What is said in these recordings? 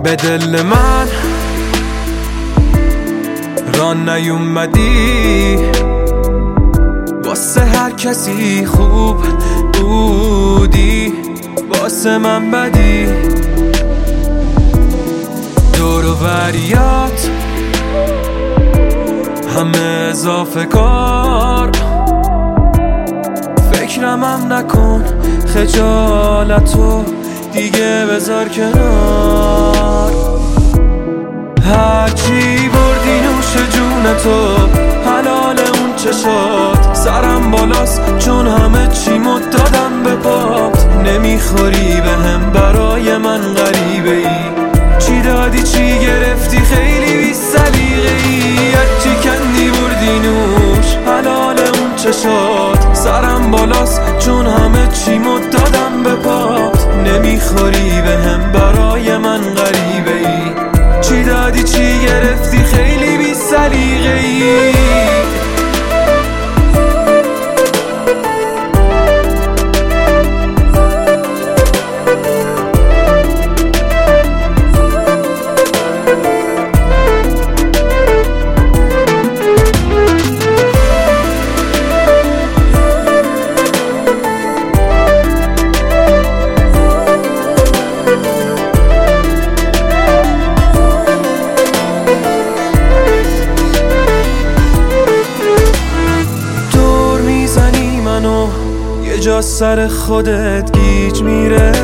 به دل من ران نیومدی، واسه هر کسی خوب بودی، واسه من بدی. دور و بریات همه اضافه کار، فکرمم نکن، خجالتو دیگه بذار کنار. هرچی بردی نوش جونتو، حلال اون چشات، سرم بالاست چون همه چیمو دادم به پات. نمیخوری به هم، برای من غریبه ای، چی دادی چی گرفتی خیلی بی سلیقه ای. هرچی کندی بردی نوش، حلال اون چشات، سرم بالاست چون همه چیمو دادم به پات. نمیخوری به هم، برای من غریبه ای، چی دادی چی گرفتی خیلی بی سلیقه ای. یه جا سر خودت گیج میره،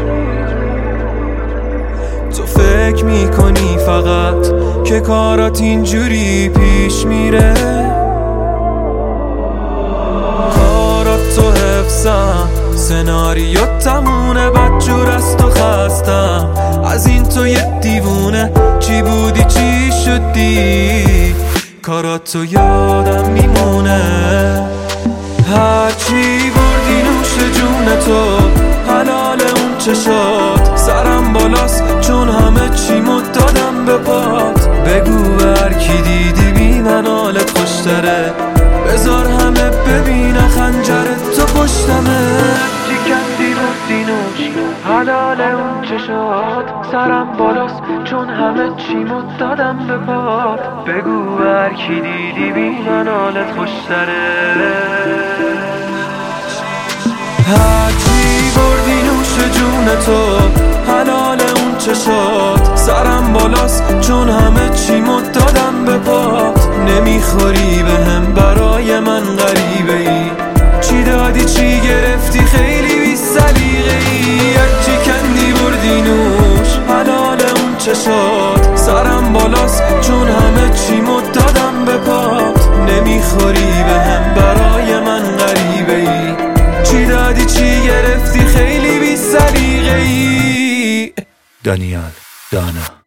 تو فکر میکنی فقط که کارات اینجوری پیش میره. کارات تو حفظم، سناریو تمونه، بدجور از تو خستم، از این تو یه دیوونه، چی بودی چی شدی، کارات تو یادم میمونه. هرچی بردی نوش جونتو، حلال اون چشات، سرم بالاست چون همه چیمو دادم به پات. بگو هر کی دیدی بی من حالت خوشتره، بذار همه ببینن خنجر تو پشتمه. چی کندی بردی نوش، حلال اون چشات، سرم بالاست چون همه چیمو دادم به پات. بگو هر کی دیدی بی من حالت خوشتره. هرچی بردی نوش جونتو، حلال اون چشات، سرم بالاست چون همه چیمو دادم به پات. نمیخوری به هم، برای من غریبه ای، چی دادی چی گرفتی خیلی بی سلیقه ای. هرچی کندی بردی نوش، حلال اون چشات، سرم بالاست چون همه چیمو دادم به پات. نمیخوری به هم، برای من غریبه ای، چی دادی چی گرفتی خیلی بی سلیقه ای. دانیال دانا.